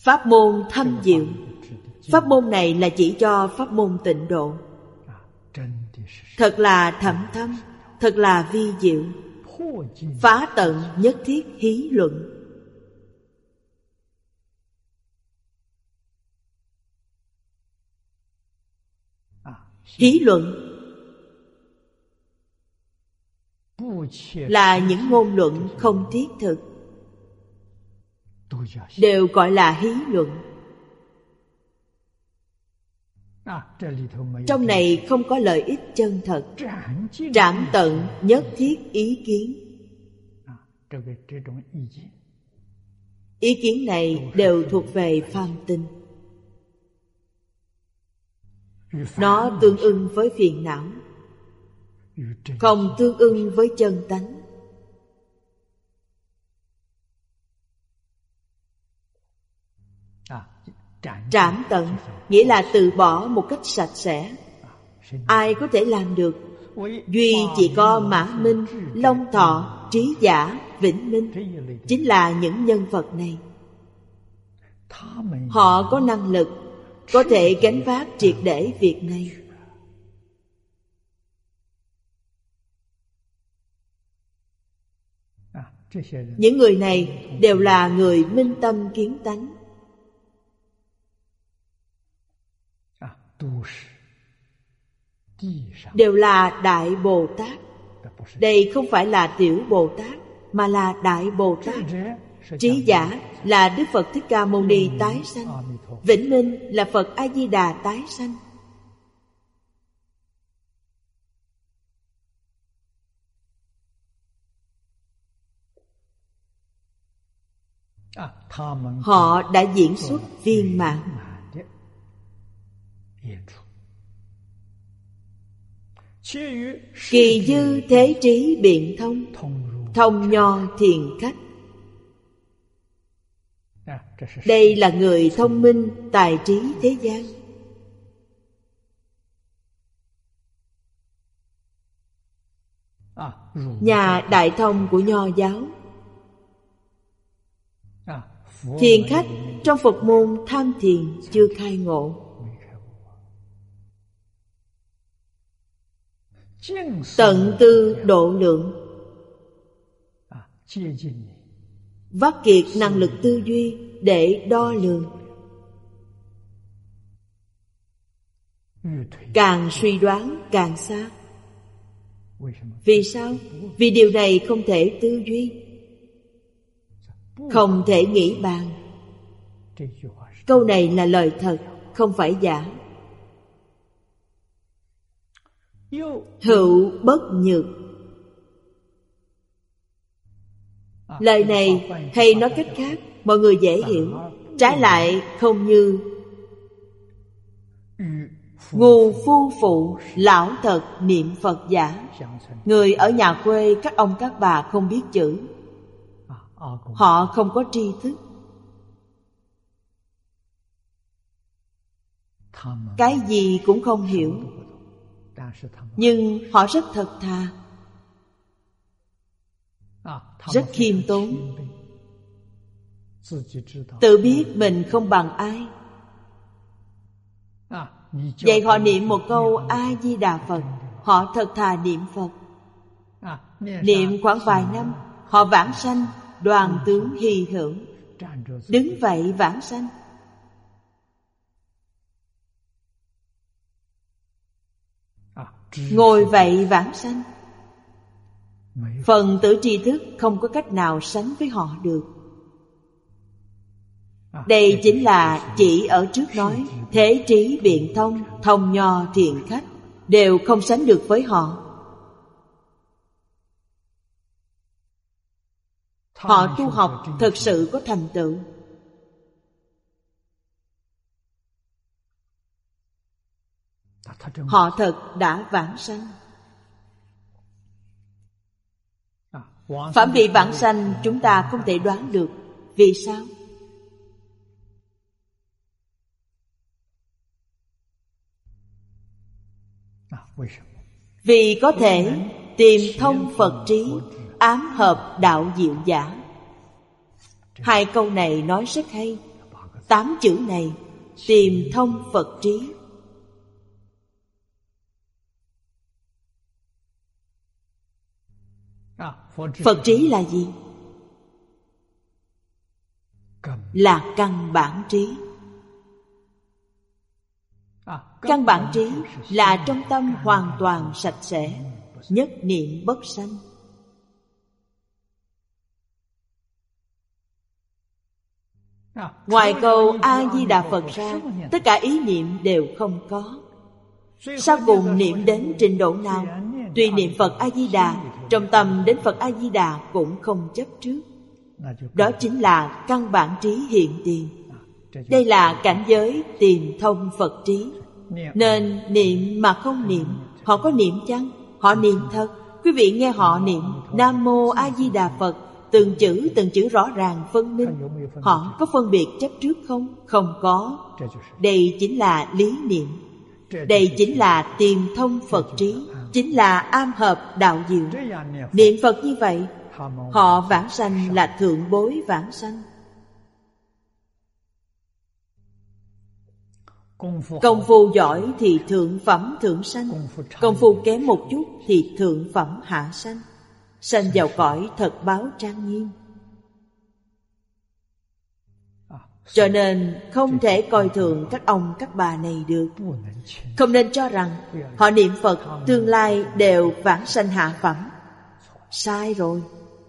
Pháp môn thâm diệu. Pháp môn này là chỉ cho pháp môn tịnh độ. Thật là thâm thâm, thật là vi diệu. Phá tận nhất thiết hí luận. Hí luận là những ngôn luận không thiết thực, đều gọi là hí luận. Trong này không có lợi ích chân thật, trảm tận nhất thiết ý kiến. Ý kiến này đều thuộc về phàm tinh. Nó tương ưng với phiền não, không tương ưng với chân tánh. Trảm tận nghĩa là từ bỏ một cách sạch sẽ. Ai có thể làm được? Duy chỉ có Mã Minh, Long Thọ, Trí Giả, Vĩnh Minh, chính là những nhân vật này. Họ có năng lực, có thể gánh vác triệt để việc này. Những người này đều là người minh tâm kiến tánh, đều là Đại Bồ Tát. Đây không phải là Tiểu Bồ Tát, mà là Đại Bồ Tát. Trí Giả là Đức Phật Thích Ca Mâu Ni tái sanh. Vĩnh Minh là Phật A Di Đà tái sanh. Họ đã diễn xuất viên mãn. Kỳ dư thế trí biện thông, thông nho thiền khách. Đây là người thông minh, tài trí thế gian. Nhà đại thông của Nho giáo. Thiền khách trong Phật môn tham thiền chưa khai ngộ. Tận tư độ lượng, vắt kiệt năng lực tư duy để đo lường. Càng suy đoán càng xa. Vì sao? Vì điều này không thể tư duy, không thể nghĩ bàn. Câu này là lời thật, không phải giả. Hữu bất nhược. Lời này hay nói cách khác, mọi người dễ hiểu. Trái lại không như ngu phu phụ, lão thật niệm Phật giả. Người ở nhà quê, các ông các bà không biết chữ, họ không có tri thức. Cái gì cũng không hiểu, nhưng họ rất thật thà, rất khiêm tốn, tự biết mình không bằng ai. Vậy họ niệm một câu A-di-đà Phật, họ thật thà niệm Phật. Niệm khoảng vài năm, họ vãng sanh, đoàn tướng hy hữu. Đứng vậy vãng sanh. Ngồi vậy vãng sanh. Phần tử tri thức không có cách nào sánh với họ được. Đây chính là chỉ ở trước nói thế trí biện thông, thông nho thiền khách đều không sánh được với họ. Họ tu học thật sự có thành tựu. Họ thật đã vãng sanh. Phạm vị vãng sanh chúng ta không thể đoán được. Vì sao? Vì có thể tìm thông Phật trí, ám hợp đạo diệu giả. Hai câu này nói rất hay. 8 chữ này tìm thông Phật trí. Phật trí là gì? Là căn bản trí. Căn bản trí là trong tâm hoàn toàn sạch sẽ, nhất niệm bất sanh. Ngoài câu A-di-đà Phật ra, tất cả ý niệm đều không có. Sau cùng niệm đến trình độ nào? Tuy niệm Phật A-di-đà, trong tâm đến Phật A-di-đà cũng không chấp trước. Đó chính là căn bản trí hiện tiền. Đây là cảnh giới tìm thông Phật trí. Nên niệm mà không niệm. Họ có niệm chăng? Họ niệm thật. Quý vị nghe họ niệm Nam Mô A Di Đà Phật, từng chữ rõ ràng phân minh. Họ có phân biệt chấp trước không? Không có. Đây chính là lý niệm. Đây chính là tìm thông Phật trí, chính là am hợp đạo diệu. Niệm Phật như vậy, họ vãng sanh là thượng bối vãng sanh. Công phu giỏi thì thượng phẩm thượng sanh, công phu kém một chút thì thượng phẩm hạ sanh. Sanh vào cõi thật báo trang nghiêm. Cho nên không thể coi thường các ông các bà này được. Không nên cho rằng họ niệm Phật tương lai đều vãng sanh hạ phẩm. Sai rồi.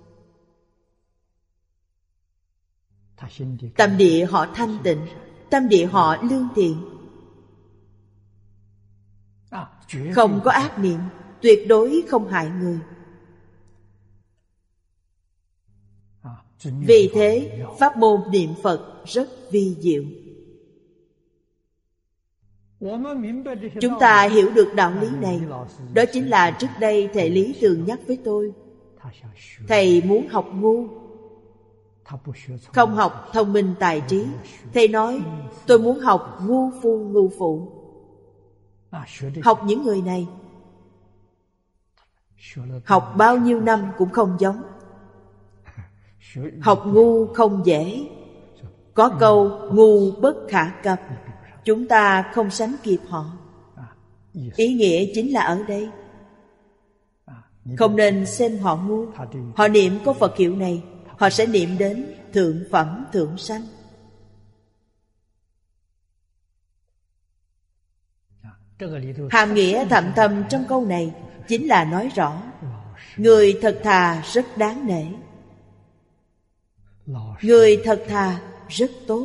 Tâm địa họ thanh tịnh, tâm địa họ lương thiện, không có ác niệm, tuyệt đối không hại người. Vì thế pháp môn niệm Phật rất vi diệu. Chúng ta hiểu được đạo lý này. Đó chính là trước đây thầy Lý thường nhắc với tôi. Thầy muốn học ngu, không học thông minh tài trí. Thầy nói tôi muốn học ngu phu ngu phụ. Học những người này, học bao nhiêu năm cũng không giống. Học ngu không dễ. Có câu ngu bất khả cập. Chúng ta không sánh kịp họ. Ý nghĩa chính là ở đây. Không nên xem họ ngu. Họ niệm câu Phật hiệu này, họ sẽ niệm đến thượng phẩm thượng sanh. Hàm nghĩa thậm thầm trong câu này chính là nói rõ người thật thà rất đáng nể, người thật thà rất tốt.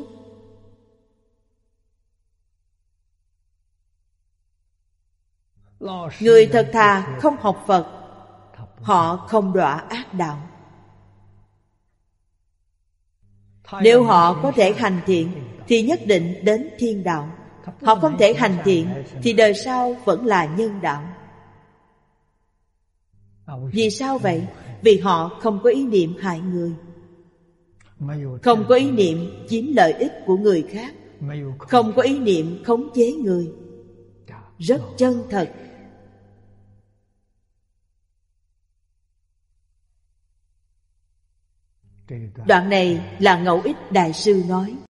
Người thật thà không học Phật, họ không đọa ác đạo. Nếu họ có thể hành thiện thì nhất định đến thiên đạo. Họ không thể hành thiện thì đời sau vẫn là nhân đạo. Vì sao vậy? Vì họ không có ý niệm hại người, không có ý niệm chiếm lợi ích của người khác, không có ý niệm khống chế người. Rất chân thật. Đoạn này là Ngẫu Ích Đại Sư nói.